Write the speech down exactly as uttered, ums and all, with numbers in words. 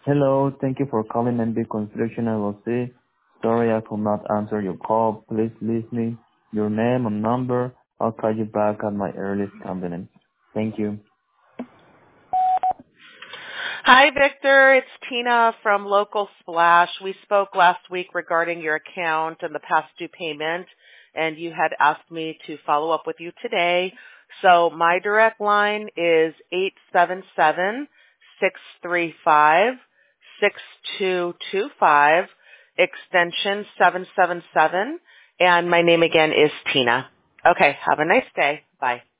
Hello, thank you for calling N B Construction L L C. Sorry I could not answer your call. Please leave me your name and number. I'll call you back at my earliest convenience. Thank you. Hi, Victor. It's Tina from Local Splash. We spoke last week regarding your account and the past due payment, and you had asked me to follow up with you today. So my direct line is eight seven seven, six three five, six two two five, extension seven seven seven, and my name again is Tina. Okay, have a nice day. Bye.